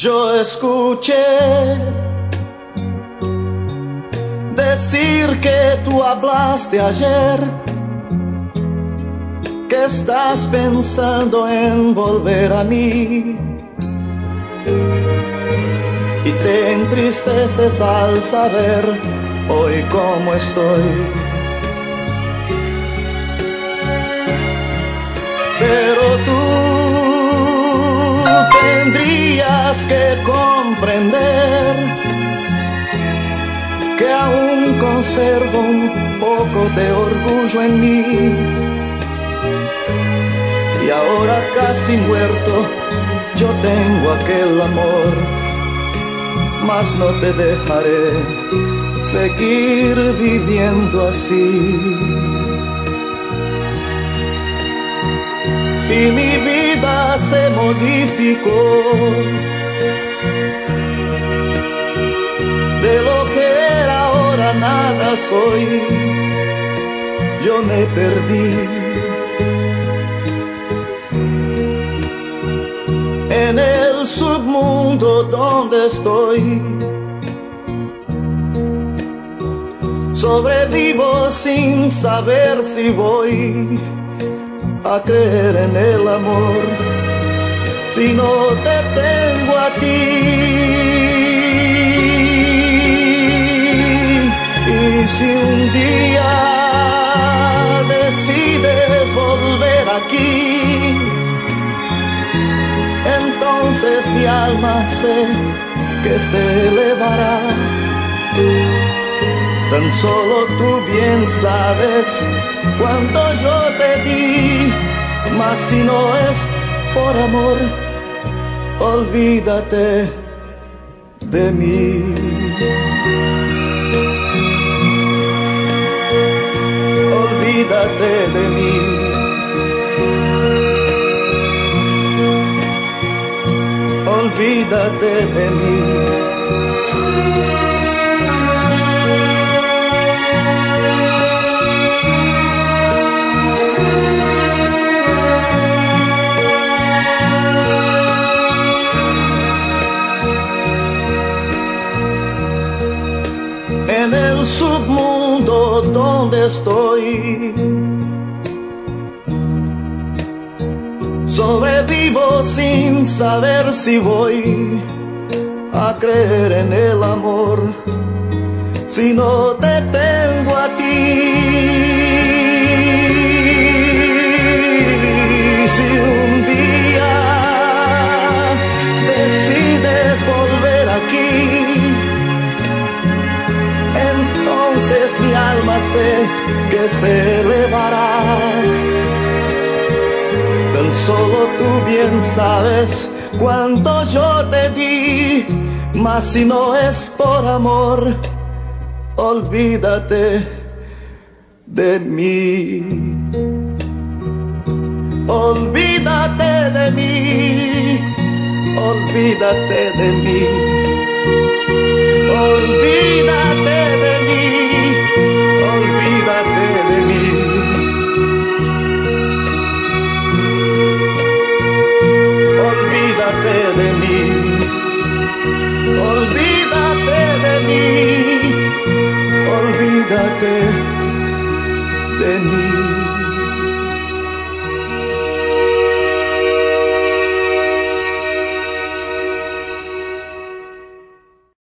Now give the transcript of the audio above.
Yo escuché decir que tú hablaste ayer, que estás pensando en volver a mí, y te entristeces al saber hoy cómo estoy. Pero tú tendrías que comprender que aún conservo un poco de orgullo en mí, y ahora casi muerto yo tengo aquel amor, mas no te dejaré seguir viviendo así. Y mi vida se modificó, de lo que era ahora nada soy, yo me perdí. En el submundo donde estoy, sobrevivo sin saber si voy a creer en el amor, si no te tengo a ti. Y si un día decides volver aquí, entonces mi alma sé que se elevará. Tan solo tú bien sabes cuánto yo te di, mas si no es por amor, olvídate de mí. Olvídate de mí. Olvídate de mí. En el submundo donde estoy, sobrevivo sin saber si voy a creer en el amor, si no te tengo a ti. Si un día decides volver aquí, entonces mi alma sé que se elevará. Tan solo tú bien sabes cuánto yo te di, mas si no es por amor, olvídate de mí. Olvídate de mí. Olvídate de mí. Olvídate de mí, olvídate de mí. Olvídate de mí, olvídate de mí, olvídate de mí.